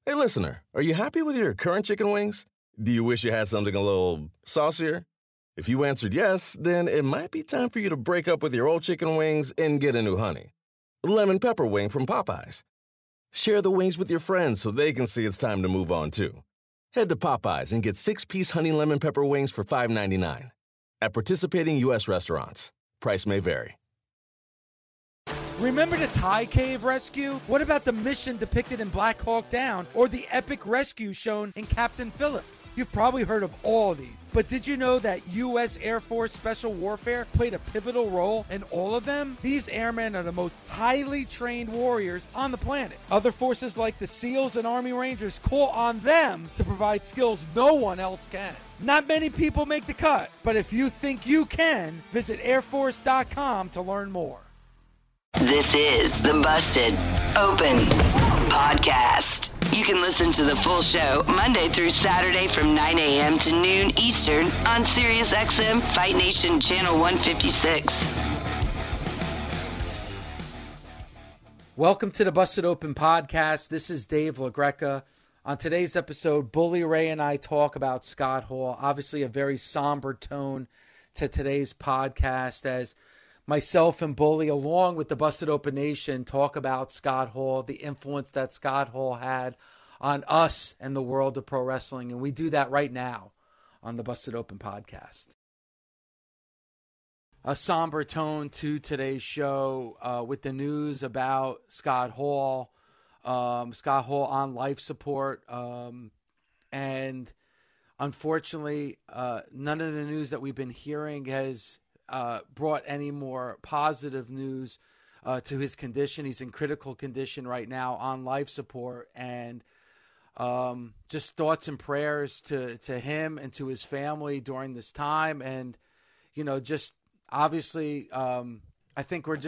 Hey, listener, are you happy with your current chicken wings? Do you wish you had something a little saucier? If you answered yes, then it might be time for you to break up with your old chicken wings and get a new honey. Lemon pepper wing from Popeyes. Share the wings with your friends so they can see it's time to move on too. Head to Popeyes and get 6-piece honey lemon pepper wings for $5.99. At participating U.S. restaurants. Price may vary. Remember the Thai cave rescue? What about the mission depicted in Black Hawk Down or the epic rescue shown in Captain Phillips? You've probably heard of all of these, but did you know that U.S. Air Force Special Warfare played a pivotal role in all of them? These airmen are the most highly trained warriors on the planet. Other forces like the SEALs and Army Rangers call on them to provide skills no one else can. Not many people make the cut, but if you think you can, visit airforce.com to learn more. This is the Busted Open Podcast. You can listen to the full show Monday through Saturday from 9 a.m. to noon Eastern on SiriusXM Fight Nation Channel 156. Welcome to the Busted Open Podcast. This is Dave LaGreca. On today's episode, Bully Ray and I talk about Scott Hall. Obviously a very somber tone to today's podcast as myself and Bully, along with the Busted Open Nation, talk about Scott Hall, the influence that Scott Hall had on us and the world of pro wrestling. And we do that right now on the Busted Open Podcast. A somber tone to today's show with the news about Scott Hall. Scott Hall on life support. And unfortunately, none of the news that we've been hearing has brought any more positive news to his condition. He's in critical condition right now on life support, and just thoughts and prayers to him and to his family during this time. And, you know, just obviously, I think we're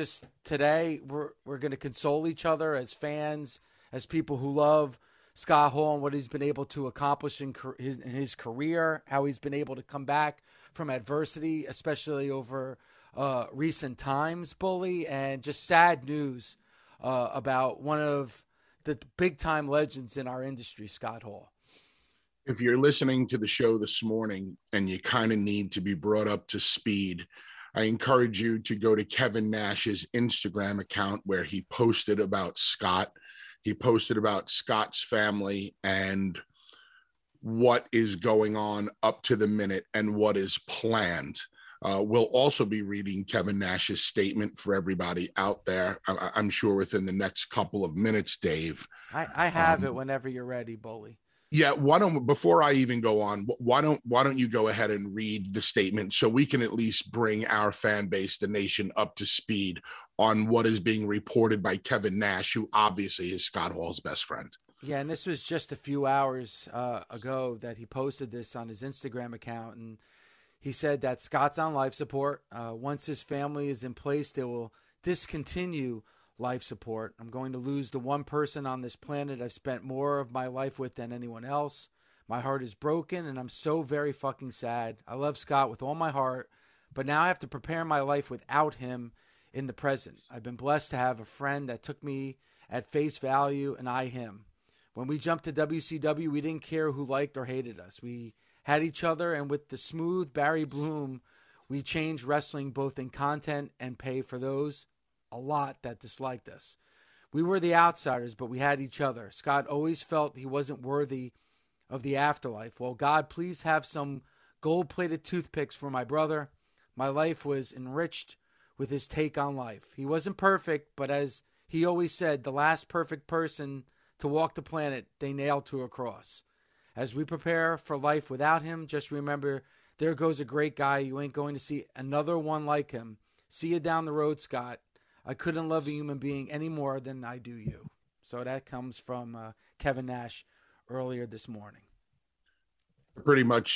going to console each other as fans, as people who love Scott Hall and what he's been able to accomplish in his career, how he's been able to come back from adversity, especially over recent times, Bully, and just sad news about one of the big-time legends in our industry, Scott Hall. If you're listening to the show this morning and you kind of need to be brought up to speed, I encourage you to go to Kevin Nash's Instagram account where he posted about Scott. He posted about Scott's family and what is going on up to the minute and what is planned. We'll also be reading Kevin Nash's statement for everybody out there, I'm sure within the next couple of minutes, Dave. I have it whenever you're ready, Bully. Yeah, before I even go on, why don't you go ahead and read the statement so we can at least bring our fan base, the nation, up to speed on what is being reported by Kevin Nash, who obviously is Scott Hall's best friend. Yeah, and this was just a few hours ago that he posted this on his Instagram account, and he said that Scott's on life support. Once his family is in place, they will discontinue life support. I'm going to lose the one person on this planet I've spent more of my life with than anyone else. My heart is broken, and I'm so very fucking sad. I love Scott with all my heart, but now I have to prepare my life without him in the present. I've been blessed to have a friend that took me at face value, and I him. When we jumped to WCW, we didn't care who liked or hated us. We had each other, and with the smooth Barry Bloom, we changed wrestling both in content and pay for those a lot that disliked us. We were the outsiders, but we had each other. Scott always felt he wasn't worthy of the afterlife. Well, God, please have some gold-plated toothpicks for my brother. My life was enriched with his take on life. He wasn't perfect, but as he always said, the last perfect person to walk the planet, they nailed to a cross. As we prepare for life without him, just remember, there goes a great guy. You ain't going to see another one like him. See you down the road, Scott. I couldn't love a human being any more than I do you. So that comes from Kevin Nash earlier this morning. Pretty much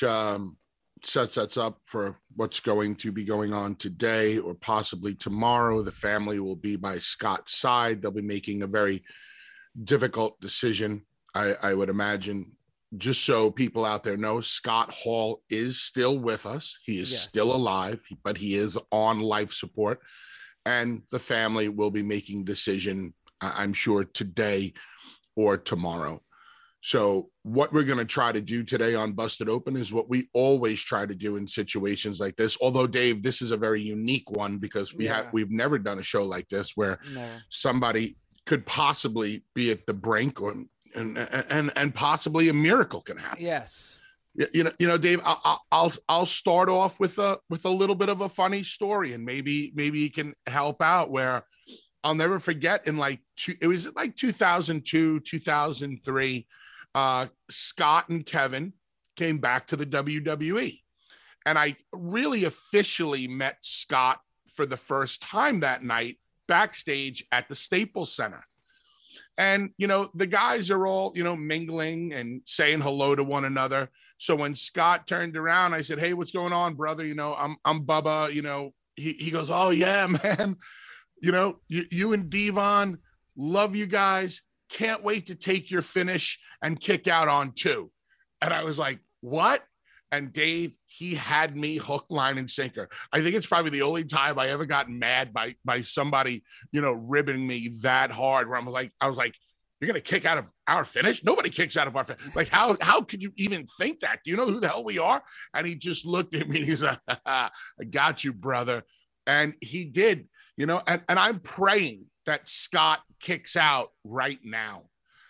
sets us up for what's going to be going on today or possibly tomorrow. The family will be by Scott's side. They'll be making a very difficult decision, I would imagine. Just so people out there know, Scott Hall is still with us. He is still alive, but he is on life support. And the family will be making a decision, I'm sure, today or tomorrow. So what we're going to try to do today on Busted Open is what we always try to do in situations like this. Although, Dave, this is a very unique one because we've never done a show like this where somebody could possibly be at the brink, or and possibly a miracle can happen. Yes. You know, Dave, I'll start off with a little bit of a funny story, and maybe you can help out. Where I'll never forget it was like 2002, 2003. Scott and Kevin came back to the WWE, and I really officially met Scott for the first time that night backstage at the Staples Center. And, you know, the guys are all, you know, mingling and saying hello to one another. So when Scott turned around, I said, "Hey, what's going on, brother? You know, I'm Bubba." You know, he goes, "Oh yeah, man. You know, you and Devon, love you guys. Can't wait to take your finish and kick out on 2. And I was like, "What?" And Dave, he had me hook, line, and sinker. I think it's probably the only time I ever got mad by somebody, you know, ribbing me that hard, where I was like, "You're going to kick out of our finish? Nobody kicks out of our finish. Like, how could you even think that? Do you know who the hell we are?" And he just looked at me and he's like, "I got you, brother." And he did, you know, and I'm praying that Scott kicks out right now.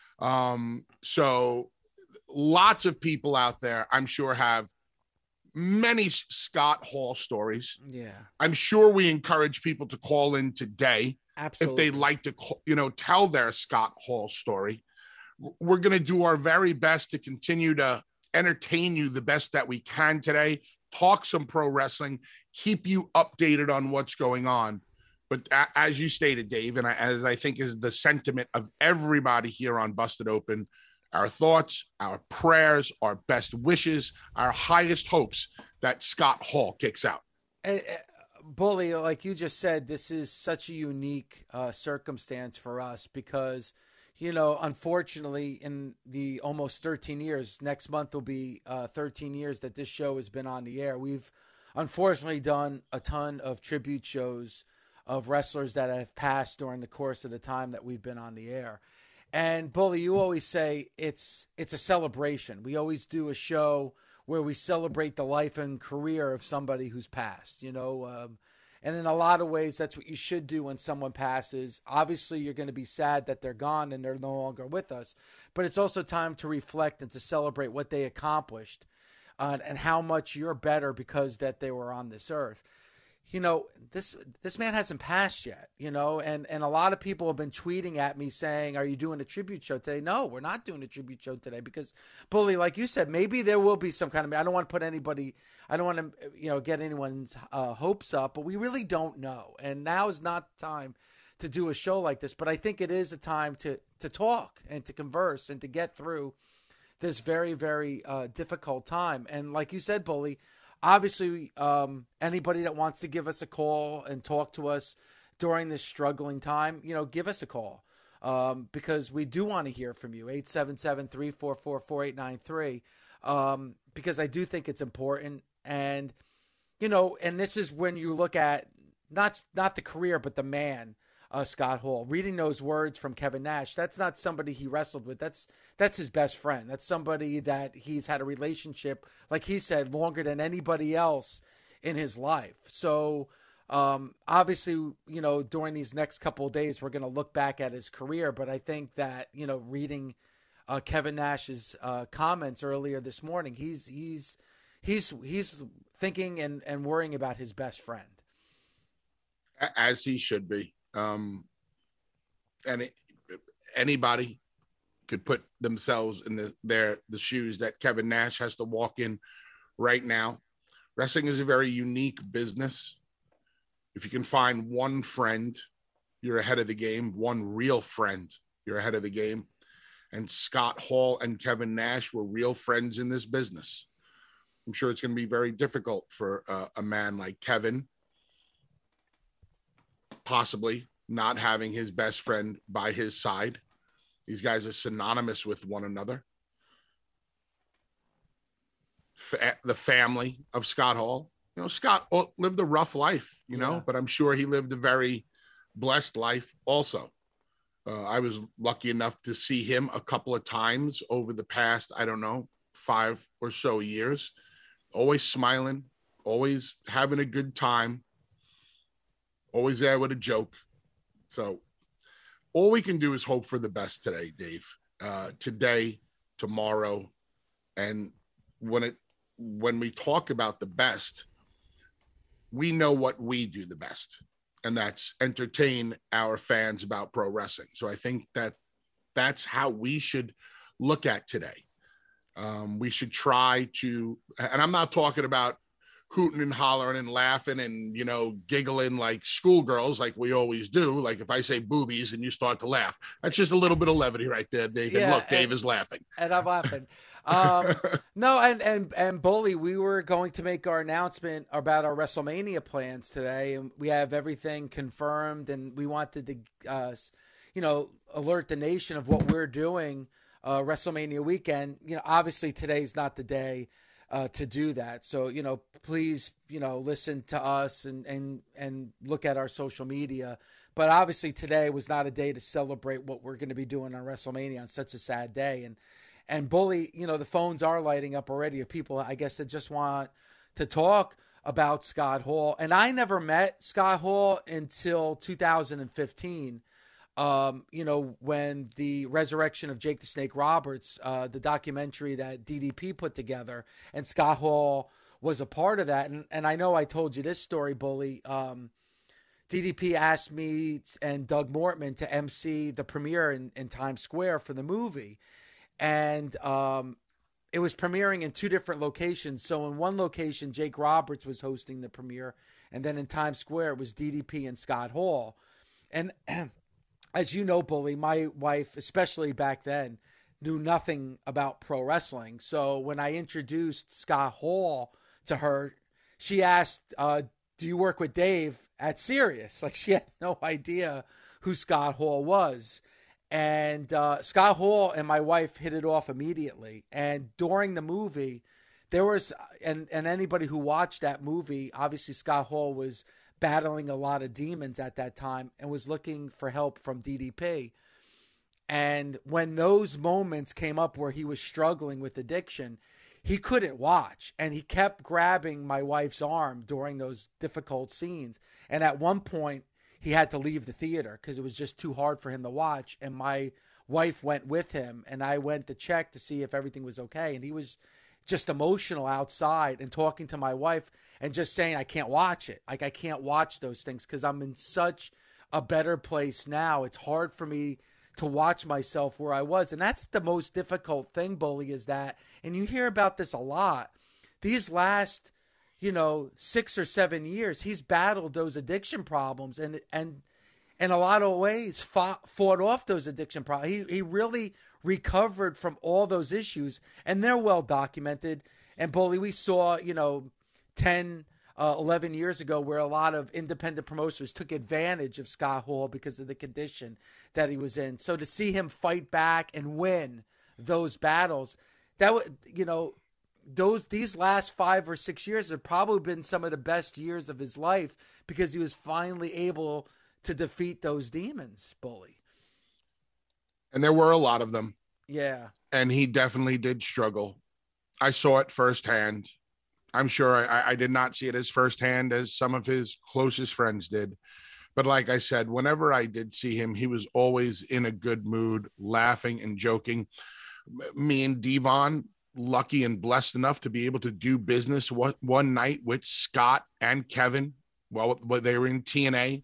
So lots of people out there, I'm sure, have many Scott Hall stories. Yeah. I'm sure we encourage people to call in today. Absolutely. If they'd like to, you know, tell their Scott Hall story. We're going to do our very best to continue to entertain you the best that we can today, talk some pro wrestling, keep you updated on what's going on. But as you stated, Dave, and as I think is the sentiment of everybody here on Busted Open, our thoughts, our prayers, our best wishes, our highest hopes that Scott Hall kicks out. Bully, like you just said, this is such a unique circumstance for us because, you know, unfortunately, in the almost 13 years, next month will be 13 years that this show has been on the air. We've unfortunately done a ton of tribute shows of wrestlers that have passed during the course of the time that we've been on the air. And Bully, you always say it's a celebration. We always do a show where we celebrate the life and career of somebody who's passed, you know, and in a lot of ways, that's what you should do when someone passes. Obviously, you're going to be sad that they're gone and they're no longer with us, but it's also time to reflect and to celebrate what they accomplished and how much you're better because that they were on this earth. You know, this man hasn't passed yet, you know, and a lot of people have been tweeting at me saying, "Are you doing a tribute show today?" No, we're not doing a tribute show today because, Bully, like you said, maybe there will be some kind of, I don't want to you know, get anyone's hopes up, but we really don't know. And now is not the time to do a show like this, but I think it is a time to talk and to converse and to get through this very, very difficult time. And like you said, Bully, obviously, anybody that wants to give us a call and talk to us during this struggling time, you know, give us a call because we do want to hear from you, 877-344-4893, because I do think it's important. And, you know, and this is when you look at not the career, but the man, Scott Hall. Reading those words from Kevin Nash, that's not somebody he wrestled with. That's his best friend. That's somebody that he's had a relationship, like he said, longer than anybody else in his life. So obviously, you know, during these next couple of days, we're going to look back at his career. But I think that, you know, reading Kevin Nash's comments earlier this morning, he's thinking and worrying about his best friend. As he should be. Anybody could put themselves in the shoes that Kevin Nash has to walk in right now. Wrestling is a very unique business. If you can find one friend, you're ahead of the game. One real friend, you're ahead of the game. And Scott Hall and Kevin Nash were real friends in this business. I'm sure it's going to be very difficult for a man like Kevin, possibly not having his best friend by his side. These guys are synonymous with one another. The family of Scott Hall, you know, Scott lived a rough life, you know, but I'm sure he lived a very blessed life also. I was lucky enough to see him a couple of times over the past, 5 or so years. Always smiling, always having a good time, always there with a joke. So all we can do is hope for the best today, Dave. Today, tomorrow, and when we talk about the best, we know what we do the best, and that's entertain our fans about pro wrestling. So I think that's how we should look at today. We should try to, and I'm not talking about hooting and hollering and laughing and, giggling like schoolgirls, like we always do. Like if I say boobies and you start to laugh, that's just a little bit of levity right there, Dave. Yeah, and look, Dave is laughing. And I'm laughing. No, and Bully, we were going to make our announcement about our WrestleMania plans today, and we have everything confirmed, and we wanted to, alert the nation of what we're doing WrestleMania weekend. Obviously today's not the day to do that. So, please, listen to us and look at our social media. But obviously today was not a day to celebrate what we're going to be doing on WrestleMania on such a sad day. And Bully, the phones are lighting up already of people, I guess, that just want to talk about Scott Hall. And I never met Scott Hall until 2015. When the resurrection of Jake the Snake Roberts, the documentary that DDP put together, and Scott Hall was a part of that. And I know I told you this story, Bully. DDP asked me and Doug Mortman to MC the premiere in Times Square for the movie. And it was premiering in two different locations. So in one location, Jake Roberts was hosting the premiere. And then in Times Square, it was DDP and Scott Hall. And as you know, Bully, my wife, especially back then, knew nothing about pro wrestling. So when I introduced Scott Hall to her, she asked, do you work with Dave at Sirius? Like, she had no idea who Scott Hall was. And Scott Hall and my wife hit it off immediately. And during the movie, there was, and anybody who watched that movie, obviously Scott Hall was battling a lot of demons at that time and was looking for help from DDP. And when those moments came up where he was struggling with addiction, he couldn't watch. And he kept grabbing my wife's arm during those difficult scenes. And at one point, he had to leave the theater because it was just too hard for him to watch. And my wife went with him, and I went to check to see if everything was okay. And he was just emotional outside and talking to my wife and just saying, I can't watch it. Like, I can't watch those things because I'm in such a better place now. It's hard for me to watch myself where I was. And that's the most difficult thing, Bully, is that, and you hear about this a lot, these last, 6 or 7 years, he's battled those addiction problems and in a lot of ways fought off those addiction problems. He really recovered from all those issues, and they're well documented. And Bully, we saw, 10, 11 years ago where a lot of independent promotions took advantage of Scott Hall because of the condition that he was in. So to see him fight back and win those battles, that these last 5 or 6 years have probably been some of the best years of his life because he was finally able to defeat those demons, Bully. And there were a lot of them. Yeah. And he definitely did struggle. I saw it firsthand. I'm sure I did not see it as firsthand as some of his closest friends did. But like I said, whenever I did see him, he was always in a good mood, laughing and joking. Me and Devon, lucky and blessed enough to be able to do business one night with Scott and Kevin while they were in TNA.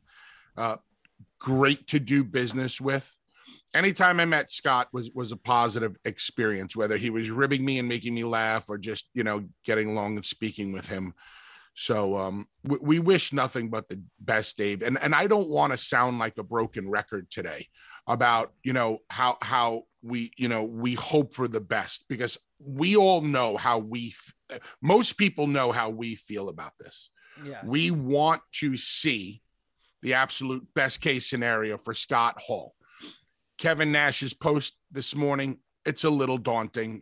Great to do business with. Anytime I met Scott was a positive experience, whether he was ribbing me and making me laugh or just, getting along and speaking with him. So we wish nothing but the best, Dave. And I don't want to sound like a broken record today about, how we hope for the best, because we all know how most people know how we feel about this. Yes. We want to see the absolute best case scenario for Scott Hall. Kevin Nash's post this morning, it's a little daunting.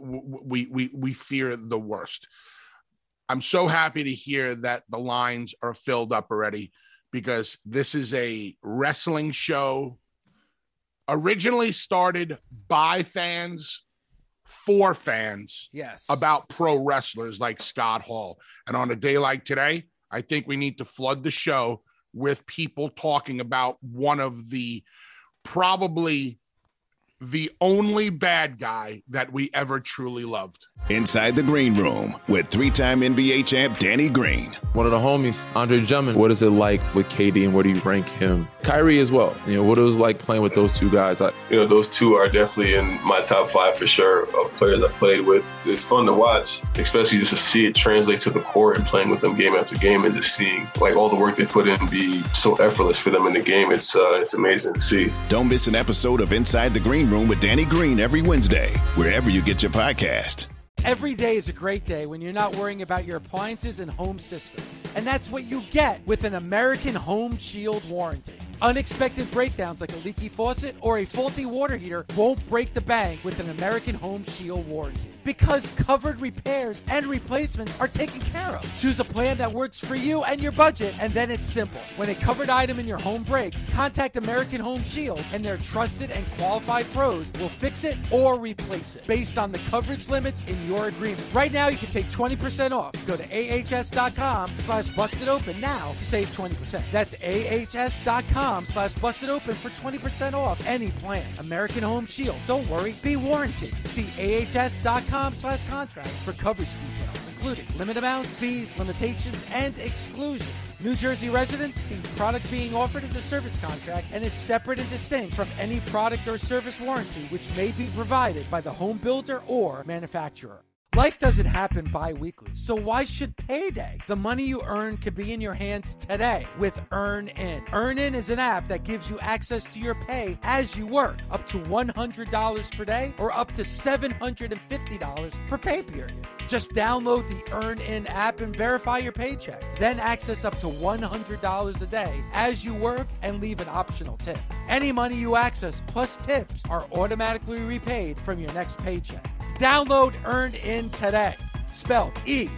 We fear the worst. I'm so happy to hear that the lines are filled up already, because this is a wrestling show originally started by fans, for fans, Yes, about pro wrestlers like Scott Hall. And on a day like today, I think we need to flood the show with people talking about one of the probably the only bad guy that we ever truly loved. Inside the Green Room with three-time NBA champ Danny Green. One of the homies, Andre Drummond. What is it like with KD and where do you rank him? Kyrie as well. What it was like playing with those two guys. Those two are definitely in my top 5 for sure of players I played with. It's fun to watch, especially just to see it translate to the court and playing with them game after game and just seeing like all the work they put in be so effortless for them in the game. It's amazing to see. Don't miss an episode of Inside the Green Room with Danny Green every Wednesday, wherever you get your podcast. every day is a great day when you're not worrying about your appliances and home systems. And that's what you get with an American Home Shield warranty. Unexpected breakdowns like a leaky faucet or a faulty water heater won't break the bank with an American Home Shield warranty, because covered repairs and replacements are taken care of. Choose a plan that works for you and your budget, and then it's simple. When a covered item in your home breaks, contact American Home Shield, and their trusted and qualified pros will fix it or replace it based on the coverage limits in your agreement. Right now, you can take 20% off. Go to ahs.com/bustedopen now to save 20%. That's ahs.com/bustedopen for 20% off any plan. American Home Shield. Don't worry, be warranted. See ahs.com/contracts for coverage details, including limit amounts, fees, limitations, and exclusions. New Jersey residents, the product being offered is a service contract and is separate and distinct from any product or service warranty which may be provided by the home builder or manufacturer. Life doesn't happen bi-weekly, so why should payday? The money you earn could be in your hands today with EarnIn. EarnIn is an app that gives you access to your pay as you work, up to $100 per day or up to $750 per pay period. Just download the EarnIn app and verify your paycheck. Then access up to $100 a day as you work and leave an optional tip. Any money you access plus tips are automatically repaid from your next paycheck. Download EarnIn today, spelled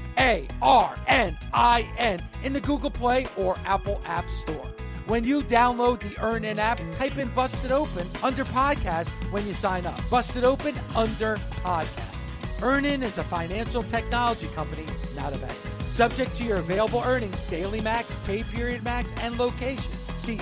EARNIN, in the Google Play or Apple App Store. When you download the EarnIn app, type in Busted Open under podcast when you sign up. Busted Open under podcast. EarnIn is a financial technology company, not a bank. Subject to your available earnings, daily max, pay period max, and location. See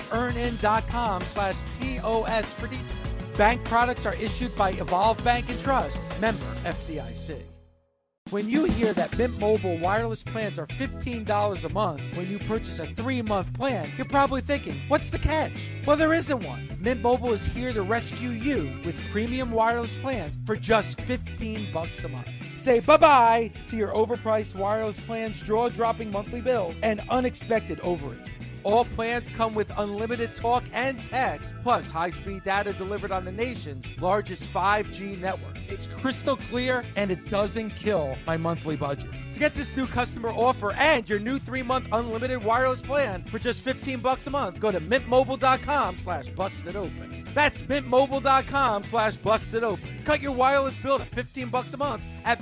earnin.com/TOS for details. Bank products are issued by Evolve Bank and Trust, member FDIC. When you hear that Mint Mobile wireless plans are $15 a month when you purchase a 3-month plan, you're probably thinking, what's the catch? Well, there isn't one. Mint Mobile is here to rescue you with premium wireless plans for just $15 a month. Say bye-bye to your overpriced wireless plans, jaw-dropping monthly bill, and unexpected overages. All plans come with unlimited talk and text, plus high-speed data delivered on the nation's largest 5G network. It's crystal clear, and it doesn't kill my monthly budget. To get this new customer offer and your new 3-month unlimited wireless plan for just $15 a month, go to mintmobile.com/bustedopen. That's mintmobile.com/bustedopen. Cut your wireless bill to $15 a month at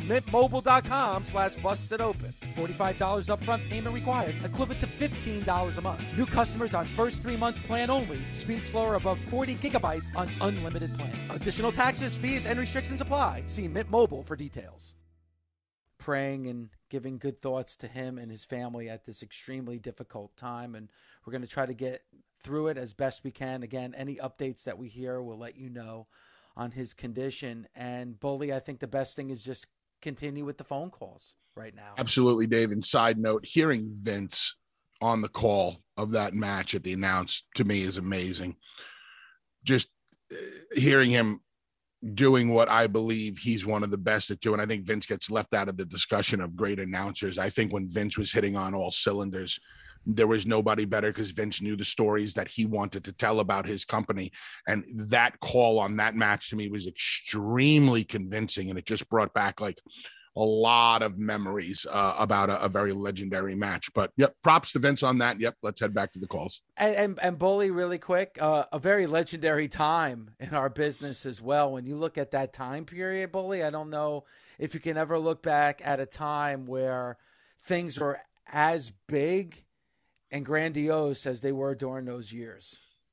mintmobile.com/bustedopen. $45 upfront payment required, equivalent to $15 a month. New customers on first 3 months plan only. Speed slower above 40 gigabytes on unlimited plan. Additional taxes, fees, and restrictions apply. See Mint Mobile for details. Praying and giving good thoughts to him and his family at this extremely difficult time, and we're going to try to get through it as best we can. Again, any updates that we hear, we'll let you know on his condition. And Bully, I think the best thing is just continue with the phone calls right now. Absolutely, Dave. And side note, hearing Vince on the call of that match at the announce to me is amazing. Just hearing him doing what I believe he's one of the best at doing. I think Vince gets left out of the discussion of great announcers. I think when Vince was hitting on all cylinders, there was nobody better, because Vince knew the stories that he wanted to tell about his company. And that call on that match to me was extremely convincing. And it just brought back like a lot of memories about a very legendary match. But yep, props to Vince on that. Yep, let's head back to the calls. And Bully, really quick, a very legendary time in our business as well. When you look at that time period, Bully, I don't know if you can ever look back at a time where things were as big and grandiose as they were during those years.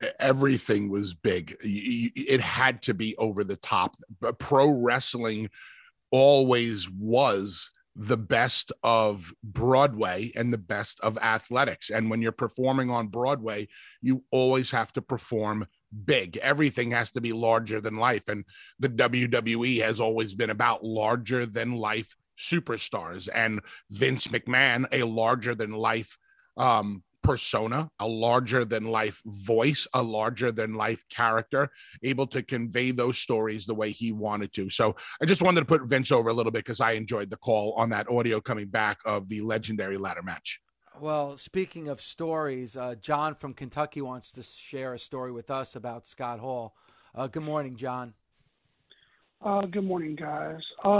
everything was big. It had to be over the top. Pro wrestling always was the best of Broadway and the best of athletics. And when you're performing on Broadway, you always have to perform big. Everything has to be larger than life. And the WWE has always been about larger than life superstars, and Vince McMahon, a larger than life persona, a larger than life voice, a larger than life character, able to convey those stories the way he wanted to. So I just wanted to put Vince over a little bit because I enjoyed the call on that audio coming back of the legendary ladder match. Well, speaking of stories, John from Kentucky wants to share a story with us about Scott Hall. Good morning, John. Good morning, guys.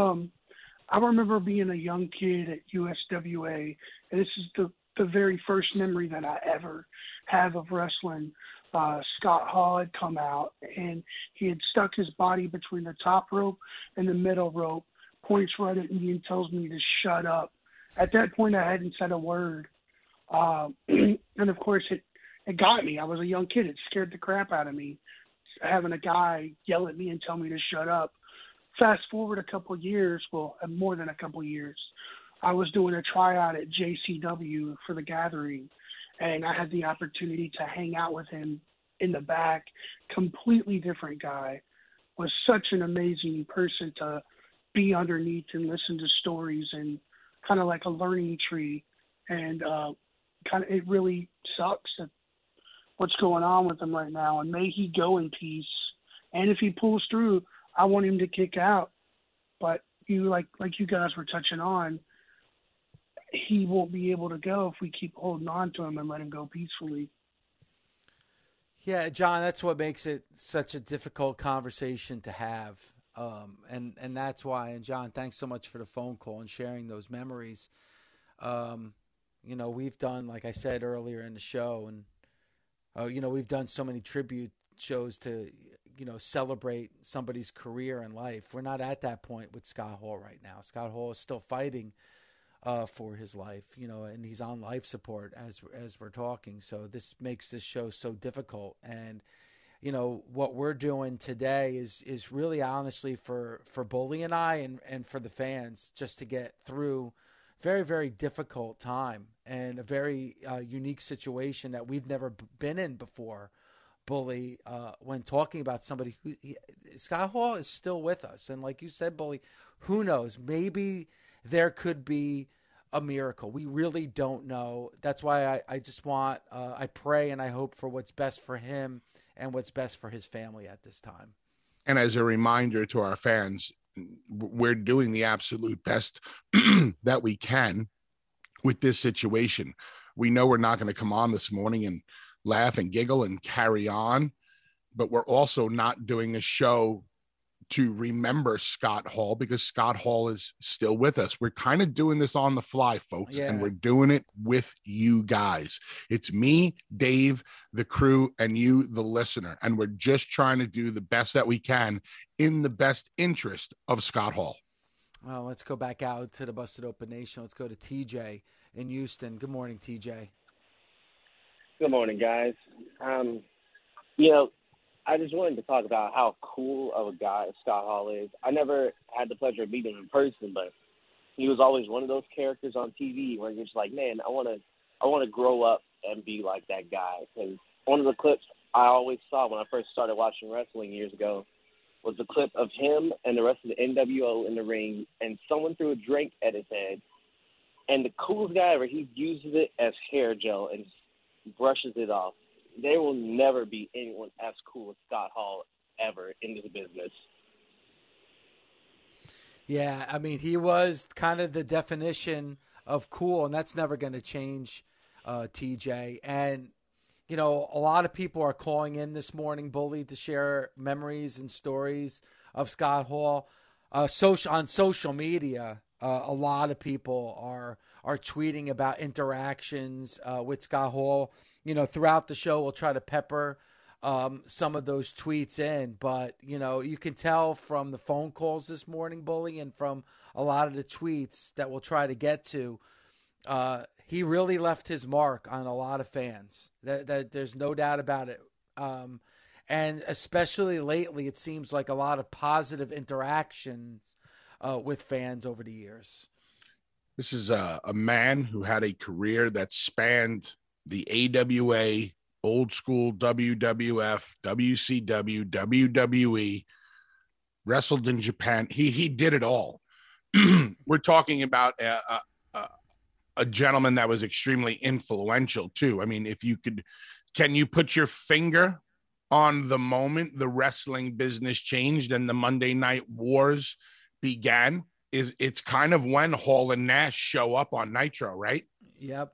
I remember being a young kid at USWA, and this is the very first memory that I ever have of wrestling. Scott Hall had come out, and he had stuck his body between the top rope and the middle rope, points right at me and tells me to shut up. At that point, I hadn't said a word. And, of course, it got me. I was a young kid. It scared the crap out of me, having a guy yell at me and tell me to shut up. Fast forward a couple years, well, more than a couple years, I was doing a tryout at JCW for the Gathering, and I had the opportunity to hang out with him in the back. Completely different guy. Was such an amazing person to be underneath and listen to stories, and kind of like a learning tree. And it really sucks that what's going on with him right now. And may he go in peace. And if he pulls through, I want him to kick out. But like you guys were touching on, he won't be able to go if we keep holding on to him and let him go peacefully. Yeah, John, that's what makes it such a difficult conversation to have. And that's why, and John, thanks so much for the phone call and sharing those memories. We've done, like I said earlier in the show, and, we've done so many tribute shows to, celebrate somebody's career and life. We're not at that point with Scott Hall right now. Scott Hall is still fighting for his life, and he's on life support as we're talking. So this makes this show so difficult. And, what we're doing today is really honestly for Bully and I and for the fans, just to get through very, very difficult time and a very unique situation that we've never been in before. Bully, when talking about somebody Scott Hall is still with us. And like you said, Bully, who knows? Maybe there could be a miracle. We really don't know. That's why I just want, I pray and I hope for what's best for him and what's best for his family at this time. And as a reminder to our fans, we're doing the absolute best that we can with this situation. We know we're not going to come on this morning and laugh and giggle and carry on, but we're also not doing this show to remember Scott Hall because Scott Hall is still with us. We're kind of doing this on the fly, folks, and we're doing it with you guys. It's me, Dave, the crew, and you, the listener, and we're just trying to do the best that we can in the best interest of Scott Hall. Well, let's go back out to the Busted Open Nation. Let's go to TJ in Houston. Good morning, TJ. Good morning, guys. I just wanted to talk about how cool of a guy Scott Hall is. I never had the pleasure of meeting him in person, but he was always one of those characters on TV where you're just like, man, I want to grow up and be like that guy. Because one of the clips I always saw when I first started watching wrestling years ago was the clip of him and the rest of the NWO in the ring, and someone threw a drink at his head. And the coolest guy ever, he uses it as hair gel and brushes it off. There will never be anyone as cool as Scott Hall ever in this business. Yeah, I mean, he was kind of the definition of cool, and that's never going to change, TJ. And, a lot of people are calling in this morning, Bully, to share memories and stories of Scott Hall. On social media, a lot of people are tweeting about interactions with Scott Hall. Throughout the show, we'll try to pepper some of those tweets in. But, you can tell from the phone calls this morning, Bully, and from a lot of the tweets that we'll try to get to, he really left his mark on a lot of fans. That there's no doubt about it. And especially lately, it seems like a lot of positive interactions with fans over the years. This is a man who had a career that spanned the AWA, old school WWF, WCW, WWE, wrestled in Japan. He did it all. We're talking about a gentleman that was extremely influential too. I mean, can you put your finger on the moment the wrestling business changed and the Monday Night Wars began? It's kind of when Hall and Nash show up on Nitro, right? Yep.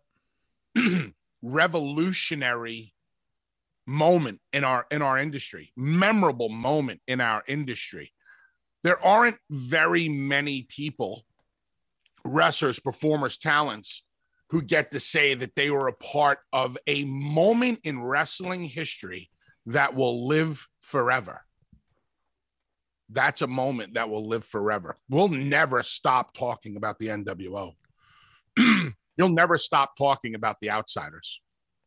Revolutionary moment in our industry, memorable moment in our industry. There aren't very many people, wrestlers, performers, talents, who get to say that they were a part of a moment in wrestling history that will live forever. That's a moment that will live forever. We'll never stop talking about the NWO. You'll never stop talking about the Outsiders.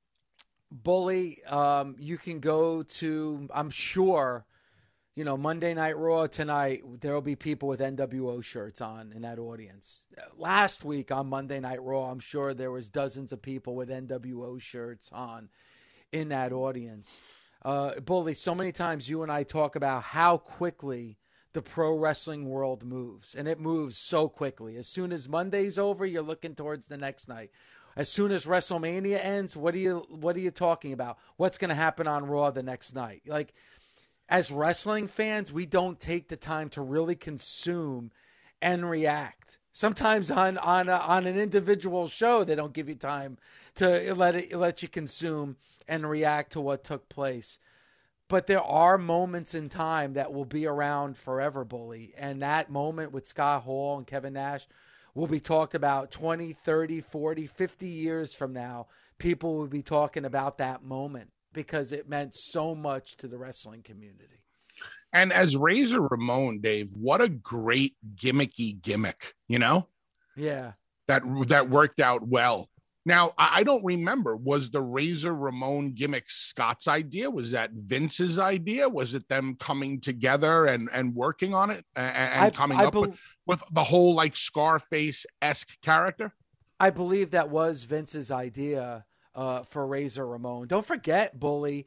Bully, you can go to, I'm sure, Monday Night Raw tonight, there will be people with NWO shirts on in that audience. Last week on Monday Night Raw, I'm sure there was dozens of people with NWO shirts on in that audience. Bully, so many times you and I talk about how quickly the pro wrestling world moves, and it moves so quickly. As soon as Monday's over, you're looking towards the next night. As soon as WrestleMania ends, what are you talking about? What's going to happen on Raw the next night? Like, as wrestling fans, we don't take the time to really consume and react. Sometimes on an individual show, they don't give you time to let you consume and react to what took place. But there are moments in time that will be around forever, Bully. And that moment with Scott Hall and Kevin Nash will be talked about 20, 30, 40, 50 years from now. People will be talking about that moment because it meant so much to the wrestling community. And as Razor Ramon, Dave, what a great gimmicky gimmick, Yeah. That worked out well. Now, I don't remember, was the Razor Ramon gimmick Scott's idea? Was that Vince's idea? Was it them coming together and working on it and coming up with the whole like Scarface-esque character? I believe that was Vince's idea for Razor Ramon. Don't forget, Bully,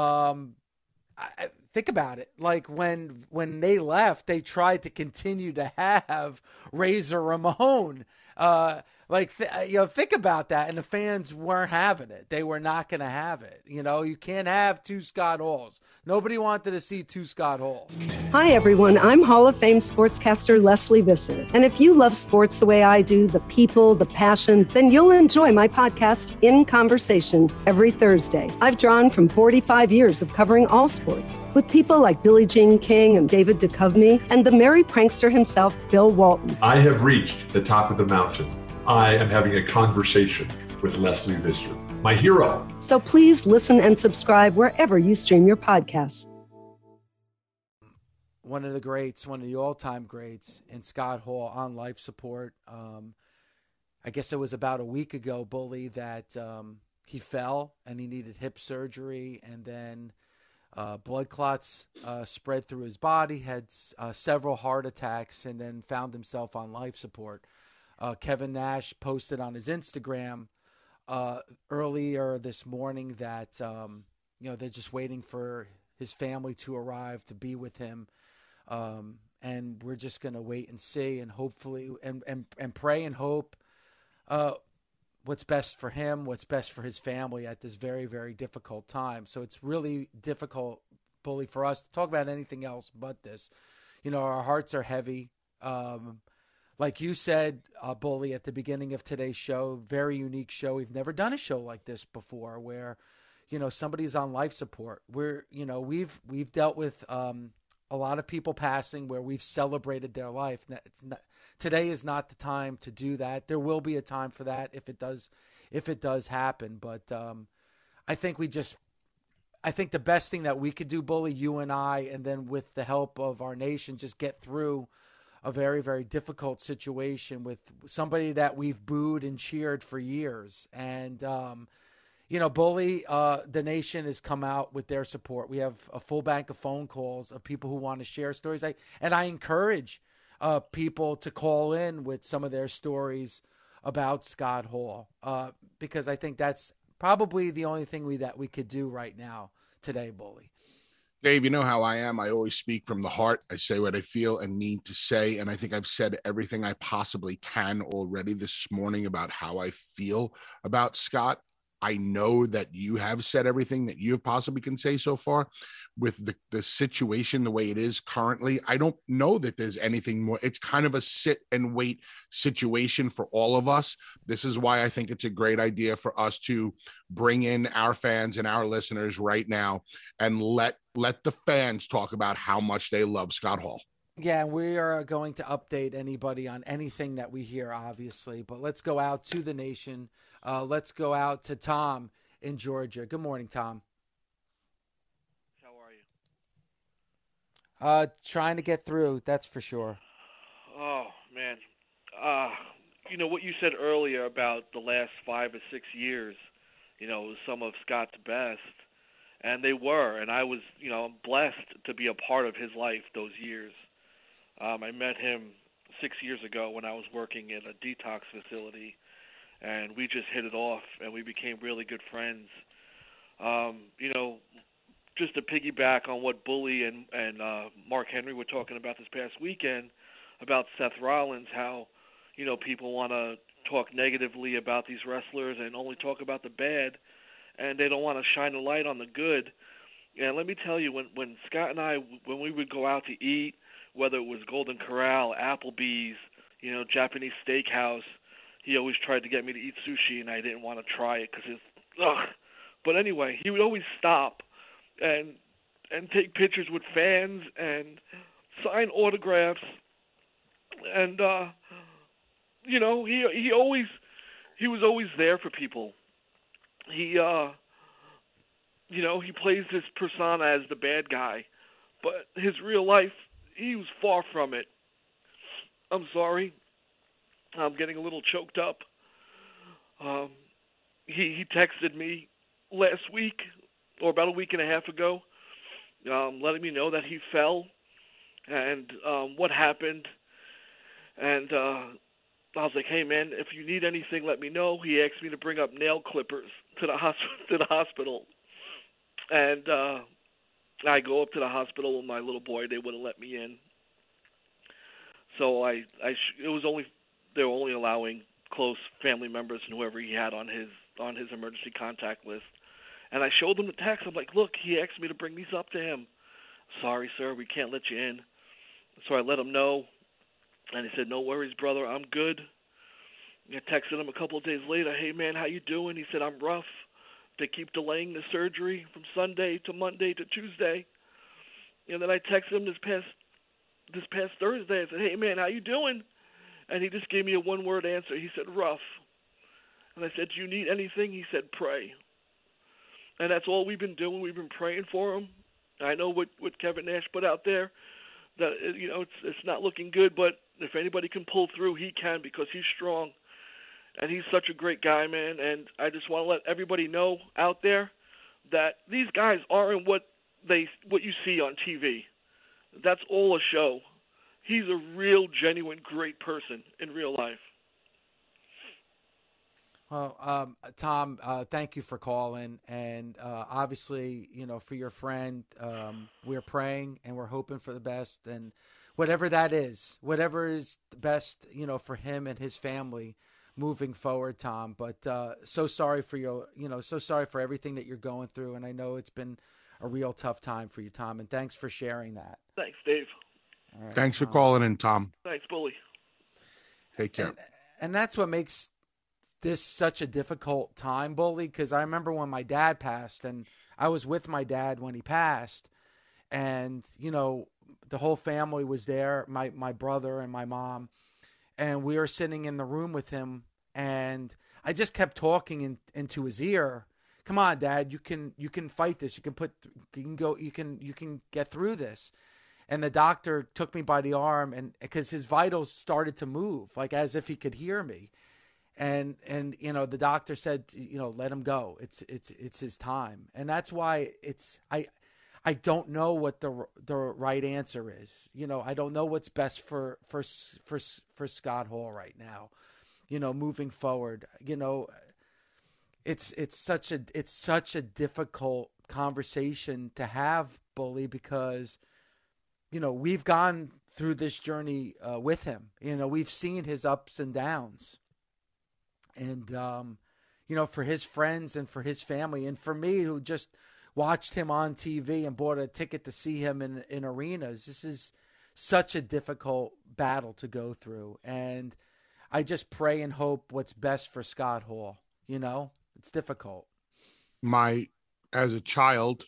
think about it. Like when they left, they tried to continue to have Razor Ramon. Think about that. And the fans weren't having it. They were not going to have it. You can't have two Scott Halls. Nobody wanted to see two Scott Hall. Hi, everyone. I'm Hall of Fame sportscaster Leslie Visser. And if you love sports the way I do, the people, the passion, then you'll enjoy my podcast, In Conversation, every Thursday. I've drawn from 45 years of covering all sports with people like Billie Jean King and David Duchovny and the merry prankster himself, Bill Walton. I have reached the top of the mountain. I am having a conversation with Leslie Visser, my hero. So please listen and subscribe wherever you stream your podcasts. One of the greats, one of the all-time greats, in Scott Hall on life support. I guess it was about a week ago, Bully, that he fell and he needed hip surgery, and then blood clots spread through his body, had several heart attacks, and then found himself on life support. Kevin Nash posted on his Instagram earlier this morning that they're just waiting for his family to arrive to be with him, and we're just going to wait and see, and hopefully and pray and hope what's best for him, what's best for his family at this very, very difficult time. So it's really difficult, Bully, for us to talk about anything else but this. Our hearts are heavy. Like you said, Bully, at the beginning of today's show, very unique show. We've never done a show like this before where, somebody's on life support. We've dealt with a lot of people passing where we've celebrated their life. Today is not the time to do that. There will be a time for that if it does happen. But I think the best thing that we could do, Bully, you and I, and then with the help of our nation, just get through a very, very difficult situation with somebody that we've booed and cheered for years. And, Bully, the nation has come out with their support. We have a full bank of phone calls of people who want to share stories. I encourage people to call in with some of their stories about Scott Hall, because I think that's probably the only thing that we could do right now today, Bully. Dave, you know how I am. I always speak from the heart. I say what I feel and need to say. And I think I've said everything I possibly can already this morning about how I feel about Scott. I know that you have said everything that you possibly can say so far. With the situation the way it is currently, I don't know that there's anything more. It's kind of a sit and wait situation for all of us. This is why I think it's a great idea for us to bring in our fans and our listeners right now and let the fans talk about how much they love Scott Hall. Yeah, we are going to update anybody on anything that we hear, obviously. But let's go out to the nation. Let's go out to Tom in Georgia. Good morning, Tom. How are you? Trying to get through, that's for sure. Oh, man. What you said earlier about the last 5 or 6 years, some of Scott's best. And they were. And I was, blessed to be a part of his life those years. I met him 6 years ago when I was working in a detox facility, and we just hit it off, and we became really good friends. Just to piggyback on what Bully and Mark Henry were talking about this past weekend about Seth Rollins, how, people want to talk negatively about these wrestlers and only talk about the bad, and they don't want to shine a light on the good. And let me tell you, when Scott and I, when we would go out to eat, whether it was Golden Corral, Applebee's, Japanese Steakhouse, he always tried to get me to eat sushi, and I didn't want to try it because it's ugh. But anyway, he would always stop and take pictures with fans and sign autographs, and he was always there for people. He he plays this persona as the bad guy, but his real life, he was far from it. I'm sorry. I'm getting a little choked up. He texted me last week, or about a week and a half ago, letting me know that he fell and what happened. And I was like, hey, man, if you need anything, let me know. He asked me to bring up nail clippers to the hospital. And I go up to the hospital with my little boy. They wouldn't let me in. So they were only allowing close family members and whoever he had on his emergency contact list. And I showed them the text. I'm like, look, he asked me to bring these up to him. Sorry, sir, we can't let you in. So I let him know. And he said, no worries, brother, I'm good. I texted him a couple of days later, hey, man, how you doing? He said, I'm rough. They keep delaying the surgery from Sunday to Monday to Tuesday. And then I texted him this past Thursday. I said, hey, man, how you doing? And he just gave me a one-word answer. He said, rough. And I said, do you need anything? He said, pray. And that's all we've been doing. We've been praying for him. I know what Kevin Nash put out there, that it's not looking good, but if anybody can pull through, he can, because he's strong. And he's such a great guy, man. And I just want to let everybody know out there that these guys aren't what you see on TV. That's all a show. He's a real, genuine, great person in real life. Well, Tom, thank you for calling. And obviously, for your friend, we're praying and we're hoping for the best. And whatever that is, whatever is the best, for him and his family moving forward, Tom. But so sorry for so sorry for everything that you're going through. And I know it's been a real tough time for you, Tom. And thanks for sharing that. Thanks, Dave. All right, thanks for calling in, Tom. Thanks, Bully. Take care. And that's what makes this such a difficult time, Bully, because I remember when my dad passed, and I was with my dad when he passed, and the whole family was there, my brother and my mom, and we were sitting in the room with him, and I just kept talking into his ear. Come on, Dad, you can fight this. You can get through this. And the doctor took me by the arm, and because his vitals started to move, like as if he could hear me. And the doctor said, let him go. It's his time. And that's why I don't know what the right answer is. I don't know what's best for Scott Hall right now. Moving forward. It's such a difficult conversation to have, Bully, because we've gone through this journey with him. We've seen his ups and downs. And, for his friends and for his family and for me who just watched him on TV and bought a ticket to see him in arenas, this is such a difficult battle to go through. And I just pray and hope what's best for Scott Hall. It's difficult. As a child,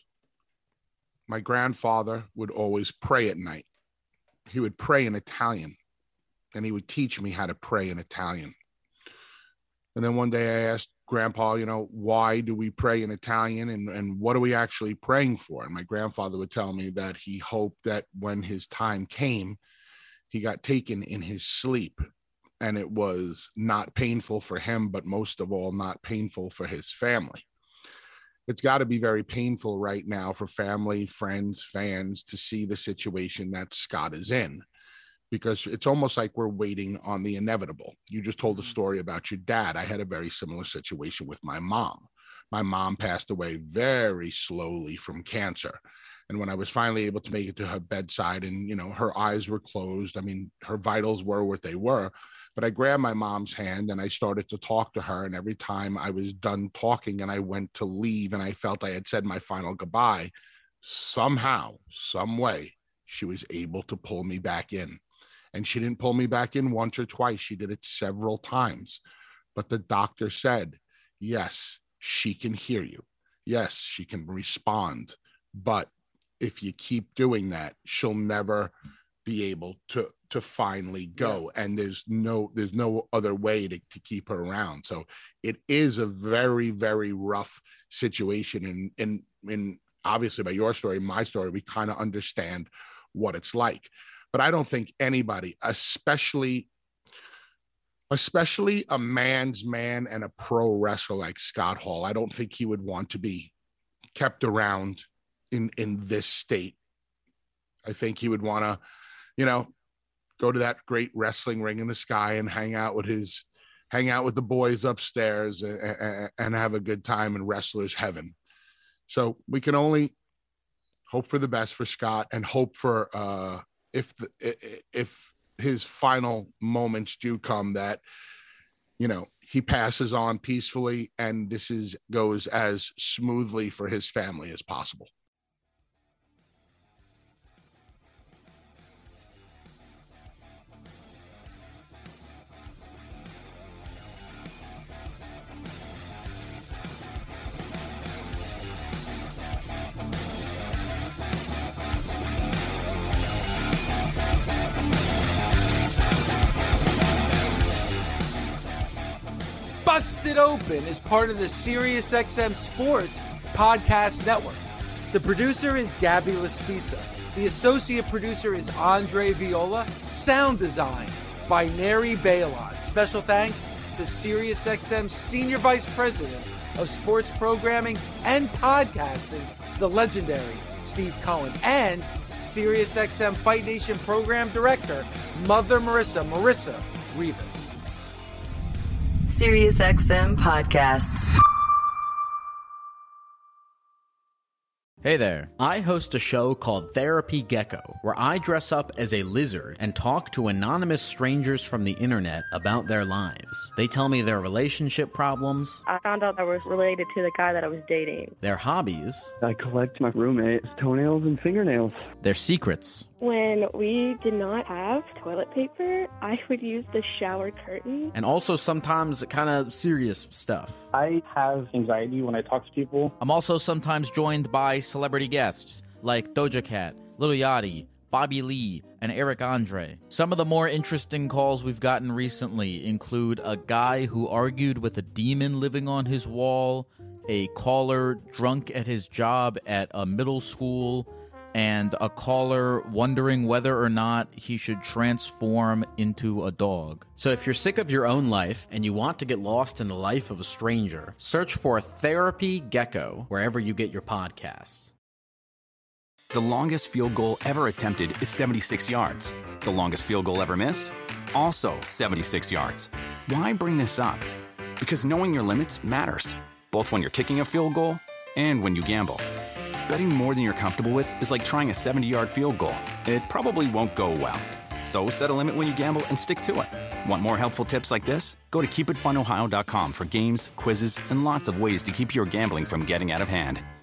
my grandfather would always pray at night. He would pray in Italian, and he would teach me how to pray in Italian. And then one day I asked Grandpa, why do we pray in Italian and what are we actually praying for? And my grandfather would tell me that he hoped that when his time came, he got taken in his sleep. And it was not painful for him, but most of all, not painful for his family. It's got to be very painful right now for family, friends, fans to see the situation that Scott is in, because it's almost like we're waiting on the inevitable. You just told a story about your dad. I had a very similar situation with my mom. My mom passed away very slowly from cancer. And when I was finally able to make it to her bedside and, her eyes were closed, her vitals were what they were, but I grabbed my mom's hand and I started to talk to her. And every time I was done talking and I went to leave and I felt I had said my final goodbye, somehow, some way, she was able to pull me back in. And she didn't pull me back in once or twice. She did it several times. But the doctor said, yes, she can hear you. Yes, she can respond. But if you keep doing that, she'll never be able to finally go. Yeah. And there's no other way to keep her around. So it is a very, very rough situation. And obviously by your story, my story, we kind of understand what it's like. But I don't think anybody, especially a man's man and a pro wrestler like Scott Hall, I don't think he would want to be kept around in this state. I think he would want to, go to that great wrestling ring in the sky and hang out with the boys upstairs and have a good time in wrestler's heaven. So we can only hope for the best for Scott and hope for, if his final moments do come, that he passes on peacefully and this goes as smoothly for his family as possible. Busted Open is part of the SiriusXM Sports Podcast Network. The producer is Gabby Laspisa. The associate producer is Andre Viola. Sound design by Neri Bailon. Special thanks to SiriusXM Senior Vice President of Sports Programming and Podcasting, the legendary Steve Cohen, and SiriusXM Fight Nation Program Director, Mother Marissa Rivas. SiriusXM Podcasts. Hey there. I host a show called Therapy Gecko, where I dress up as a lizard and talk to anonymous strangers from the internet about their lives. They tell me their relationship problems. I found out I was related to the guy that I was dating. Their hobbies. I collect my roommate's toenails and fingernails. Their secrets. When we did not have toilet paper, I would use the shower curtain. And also sometimes kind of serious stuff. I have anxiety when I talk to people. I'm also sometimes joined by celebrity guests like Doja Cat, Lil Yachty, Bobby Lee, and Eric Andre. Some of the more interesting calls we've gotten recently include a guy who argued with a demon living on his wall, a caller drunk at his job at a middle school, and a caller wondering whether or not he should transform into a dog. So if you're sick of your own life and you want to get lost in the life of a stranger, search for Therapy Gecko wherever you get your podcasts. The longest field goal ever attempted is 76 yards. The longest field goal ever missed? Also 76 yards. Why bring this up? Because knowing your limits matters, both when you're kicking a field goal and when you gamble. Betting more than you're comfortable with is like trying a 70-yard field goal. It probably won't go well. So set a limit when you gamble and stick to it. Want more helpful tips like this? Go to keepitfunohio.com for games, quizzes, and lots of ways to keep your gambling from getting out of hand.